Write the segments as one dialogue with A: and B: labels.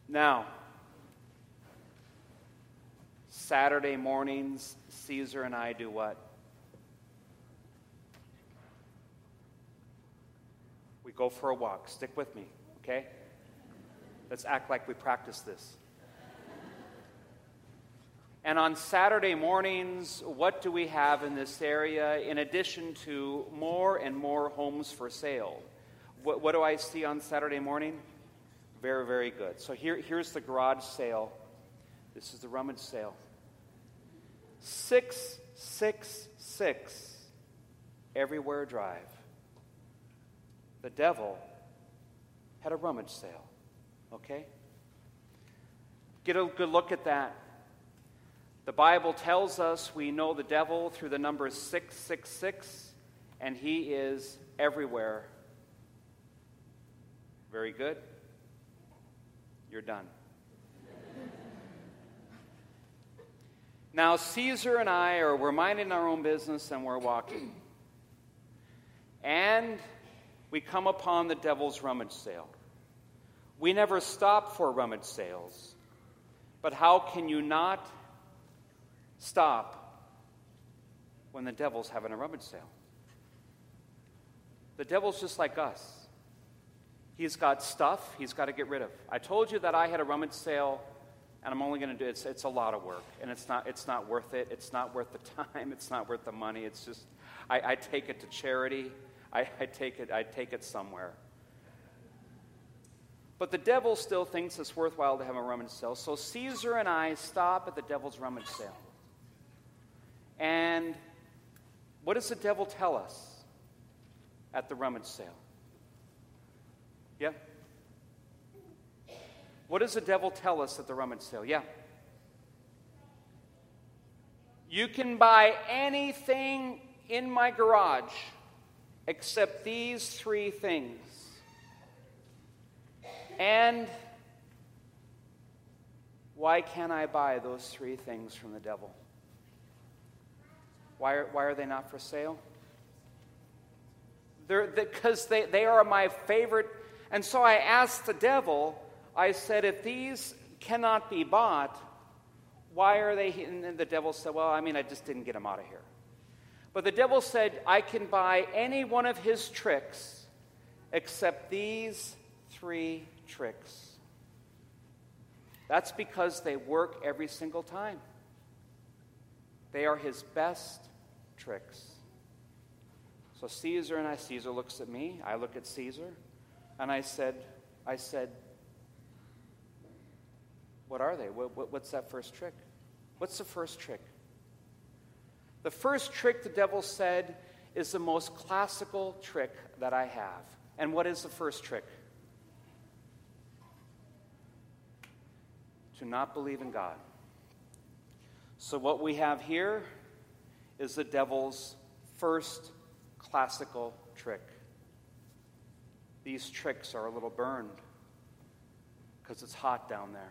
A: Now, Saturday mornings, Caesar and I do what? We go for a walk. Stick with me, okay? Let's act like we practice this. And on Saturday mornings, what do we have in this area in addition to more and more homes for sale? What do I see on Saturday morning? Very, very good. So here's the garage sale. This is the rummage sale. 666 Everywhere Drive. The devil had a rummage sale. Okay? Get a good look at that. The Bible tells us we know the devil through the number 666, and he is everywhere. Very good. You're done. Now, Caesar and I we're minding our own business and we're walking. And we come upon the devil's rummage sale. We never stop for rummage sales. But how can you not stop when the devil's having a rummage sale? The devil's just like us. He's got stuff he's got to get rid of. I told you that I had a rummage sale, and I'm only going to do it. It's a lot of work, and it's not worth it. It's not worth the time. It's not worth the money. It's just I take it to charity. I take it somewhere. But the devil still thinks it's worthwhile to have a rummage sale. So Caesar and I stop at the devil's rummage sale. And what does the devil tell us at the rummage sale? Yeah? What does the devil tell us at the rummage sale? Yeah. You can buy anything in my garage except these three things. And why can't I buy those three things from the devil? Why are they not for sale? Because they are my favorite. And so I asked the devil, I said, if these cannot be bought, why are they? And the devil said, well, I just didn't get them out of here. But the devil said, I can buy any one of his tricks except these three tricks. That's because they work every single time. They are his best tricks. So Caesar looks at me, I look at Caesar, and I said, what are they? What's that first trick? What's the first trick? The first trick, the devil said, is the most classical trick that I have. And what is the first trick? To not believe in God. So what we have here is the devil's first classical trick. These tricks are a little burned because it's hot down there.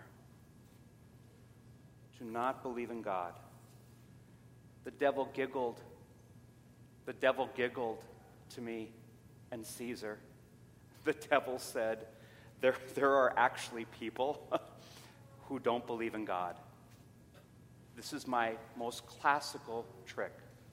A: To not believe in God. The devil giggled. The devil giggled to me and Caesar. The devil said, there are actually people who don't believe in God. This is my most classical trick.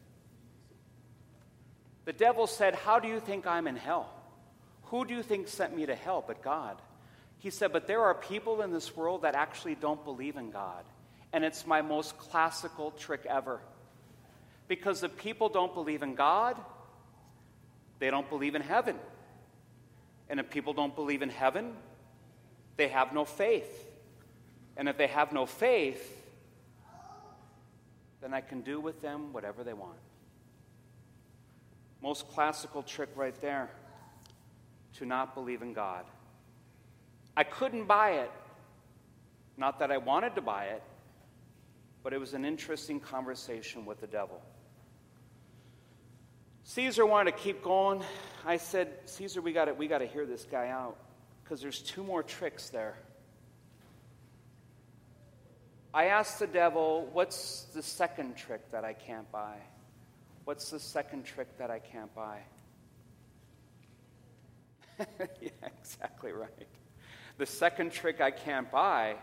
A: The devil said, how do you think I'm in hell? Who do you think sent me to hell but God? He said, but there are people in this world that actually don't believe in God. And it's my most classical trick ever. Because if people don't believe in God, they don't believe in heaven. And if people don't believe in heaven, they have no faith. And if they have no faith, then I can do with them whatever they want. Most classical trick right there, to not believe in God. I couldn't buy it. Not that I wanted to buy it, but it was an interesting conversation with the devil. Caesar wanted to keep going. I said, Caesar, we got to hear this guy out because there's two more tricks there. I asked the devil, what's the second trick that I can't buy? What's the second trick that I can't buy? Yeah, exactly right. The second trick I can't buy,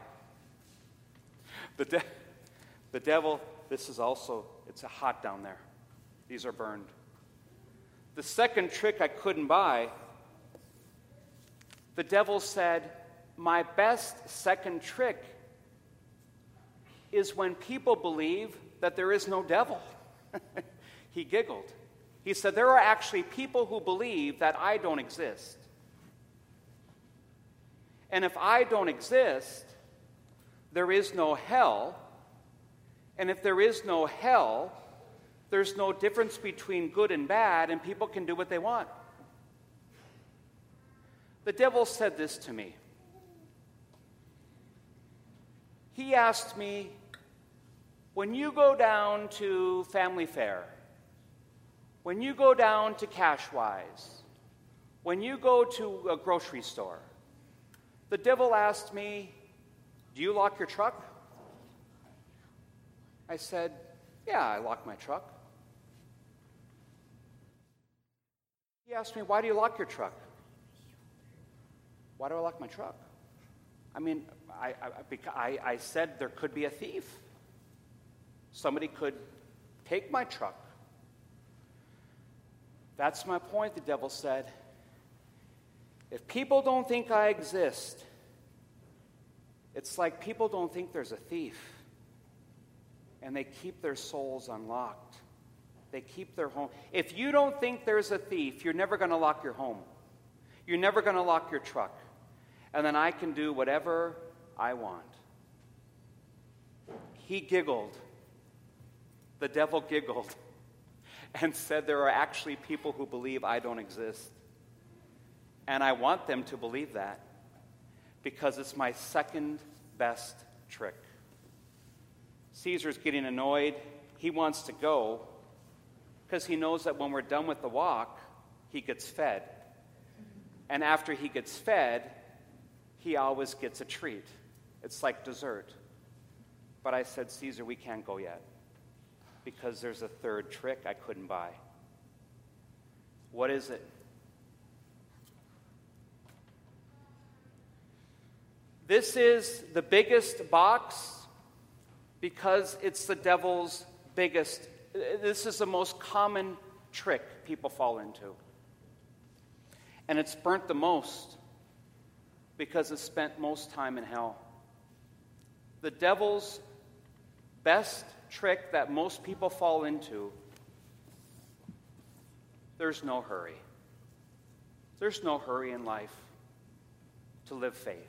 A: the devil, this is also, it's hot down there. These are burned. The second trick I couldn't buy, the devil said, my best second trick is when people believe that there is no devil. He giggled. He said, there are actually people who believe that I don't exist. And if I don't exist, there is no hell. And if there is no hell, there's no difference between good and bad, and people can do what they want. The devil said this to me. He asked me, when you go down to Family Fare, when you go down to Cashwise, when you go to a grocery store, the devil asked me, do you lock your truck? I said, yeah, I lock my truck. He asked me, why do you lock your truck? Why do I lock my truck? I mean, I said there could be a thief. Somebody could take my truck. That's my point, the devil said. If people don't think I exist, it's like people don't think there's a thief. And they keep their souls unlocked. They keep their home. If you don't think there's a thief, you're never going to lock your home. You're never going to lock your truck. And then I can do whatever I want. He giggled. The devil giggled and said there are actually people who believe I don't exist. And I want them to believe that because it's my second best trick. Caesar's getting annoyed. He wants to go because he knows that when we're done with the walk, he gets fed. And after he gets fed, he always gets a treat. It's like dessert. But I said, Caesar, we can't go yet because there's a third trick I couldn't buy. What is it? This is the biggest box because it's the devil's biggest. This is the most common trick people fall into. And it's burnt the most because it's spent most time in hell. The devil's best trick that most people fall into, there's no hurry. There's no hurry in life to live faith.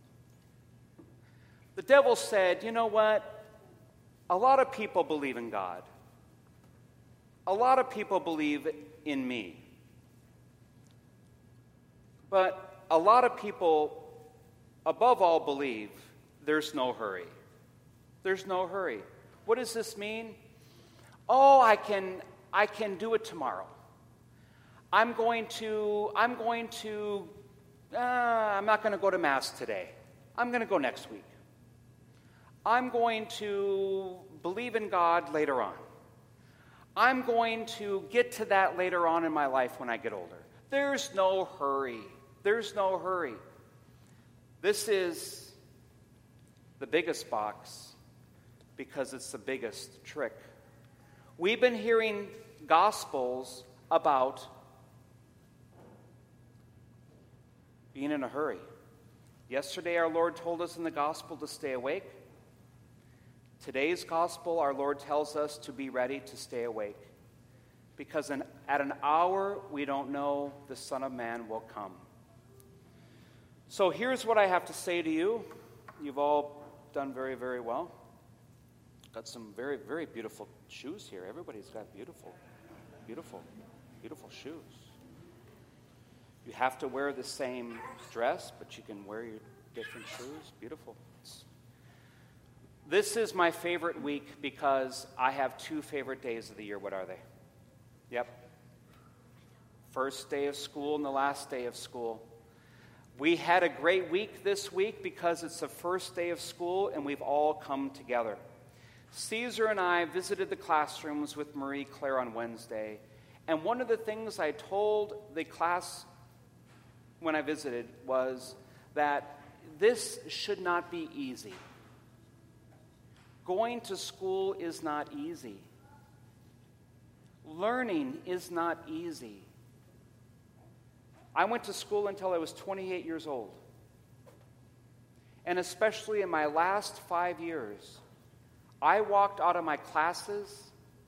A: The devil said, you know what? A lot of people believe in God. A lot of people believe in me. But a lot of people, above all, believe there's no hurry. There's no hurry. What does this mean? Oh, I can do it tomorrow. I'm not going to go to Mass today. I'm going to go next week. I'm going to believe in God later on. I'm going to get to that later on in my life when I get older. There's no hurry. There's no hurry. This is the biggest box because it's the biggest trick. We've been hearing gospels about being in a hurry. Yesterday, our Lord told us in the gospel to stay awake. Today's gospel, our Lord tells us to be ready to stay awake. Because at an hour we don't know, the Son of Man will come. So here's what I have to say to you. You've all done very, very well. Got some very, very beautiful shoes here. Everybody's got beautiful, beautiful, beautiful shoes. You have to wear the same dress, but you can wear your different shoes. Beautiful. This is my favorite week because I have two favorite days of the year. What are they? Yep. First day of school and the last day of school. We had a great week this week because it's the first day of school and we've all come together. Caesar and I visited the classrooms with Marie Claire on Wednesday. And one of the things I told the class when I visited was that this should not be easy. Going to school is not easy. Learning is not easy. I went to school until I was 28 years old. And especially in my last 5 years, I walked out of my classes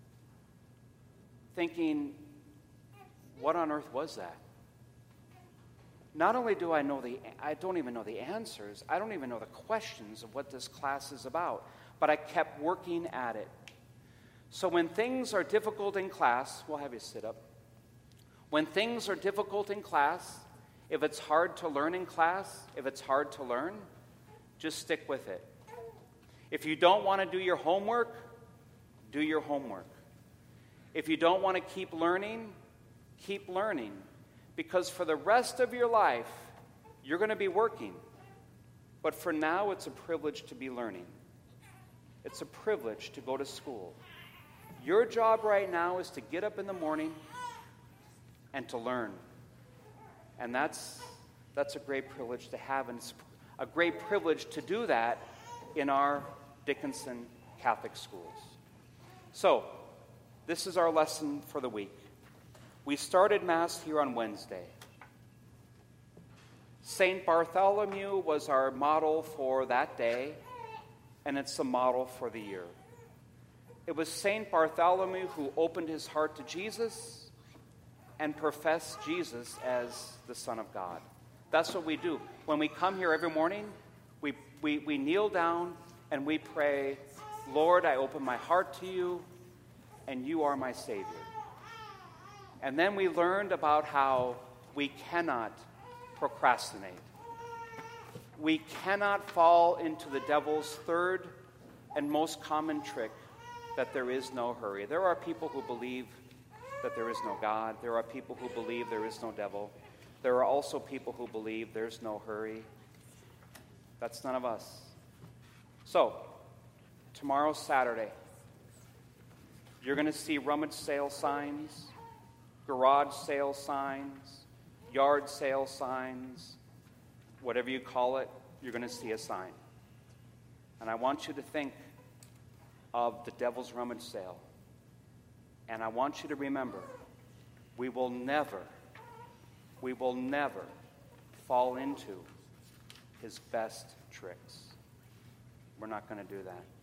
A: thinking, what on earth was that? Not only do I don't even know the answers, I don't even know the questions of what this class is about, but I kept working at it. So when things are difficult in class, we'll have you sit up. When things are difficult in class, if it's hard to learn in class, if it's hard to learn, just stick with it. If you don't want to do your homework, do your homework. If you don't want to keep learning, keep learning. Because for the rest of your life, you're going to be working. But for now, it's a privilege to be learning. It's a privilege to go to school. Your job right now is to get up in the morning and to learn. And that's a great privilege to have, and it's a great privilege to do that in our Dickinson Catholic schools. So, this is our lesson for the week. We started Mass here on Wednesday. St. Bartholomew was our model for that day, and it's the model for the year. It was St. Bartholomew who opened his heart to Jesus and professed Jesus as the Son of God. That's what we do. When we come here every morning, we kneel down and we pray, Lord, I open my heart to you, and you are my Savior. And then we learned about how we cannot procrastinate. We cannot fall into the devil's third and most common trick, that there is no hurry. There are people who believe that there is no God. There are people who believe there is no devil. There are also people who believe there's no hurry. That's none of us. So, tomorrow's Saturday. You're going to see rummage sale signs, garage sale signs, yard sale signs, whatever you call it, you're going to see a sign. And I want you to think of the devil's rummage sale. And I want you to remember, we will never fall into his best tricks. We're not going to do that.